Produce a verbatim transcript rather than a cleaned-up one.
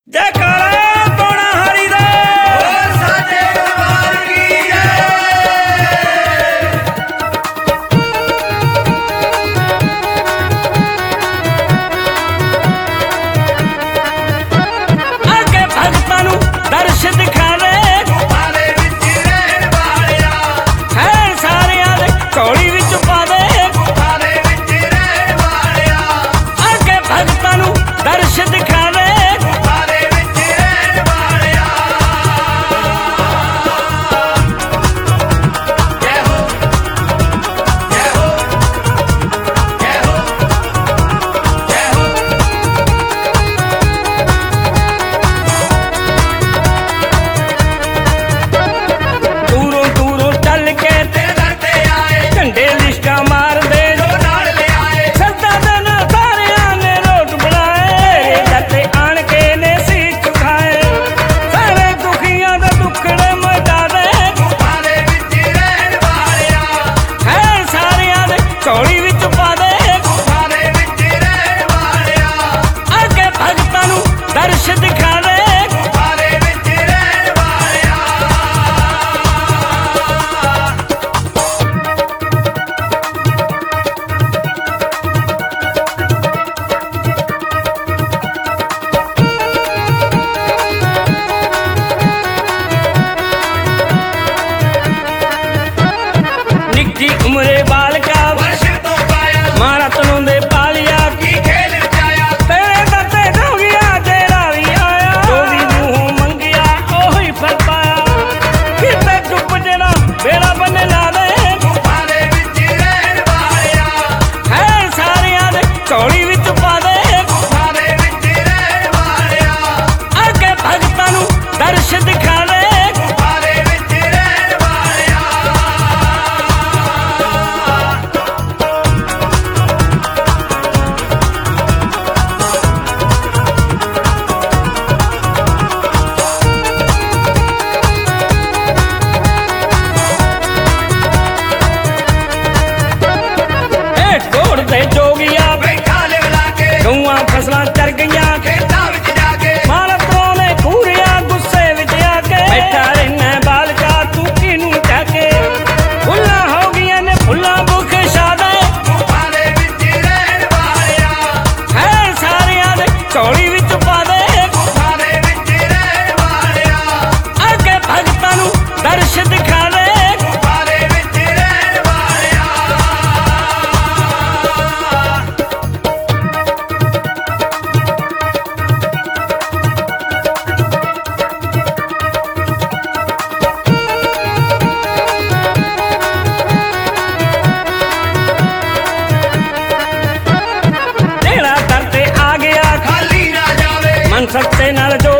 जयकारा पौना हरि दा बोल साचे दरबार की जय। आके भगतां नूं दर्श दिखावे गुफारे विच रहण वालिया है सारियां दे झोली विच पावे गुफारे विच रहण वालिया। आके भगतां नूं दर्श दिखावे उमरे बालका मारा तनों दे पालिया की खेल रचाया तेरे दते जोगिया तेरा भी आया जो भी मुंह मंगिया ओही फल पाया किते चुप जेना बेड़ा बने ला दे गुफारे विच रहण वालिया है सारियां दे झोली विच पा दे गुफारे विच रहण वालिया। आके भगतां नूं दर्श दिखा दे गुफारे विच रहण वालिया। जोगिया बैठा ले लाके गौआं फसलां चर गईयां खेतां विच जाके मालकों ने घूरिया गुस्से विच आके बैठा रहना बालका तू किनू जाके फुल्लां हो गईयां ने फुल्लां भुख छादे गुफारे विच रहण वालिया है सारियां दे झोली विच पा दे गुफारे विच रहण वालिया। आके भगतां नूं दर्श दिखा दे गुफारे विच रहण वालिया। मन सकते नाल जो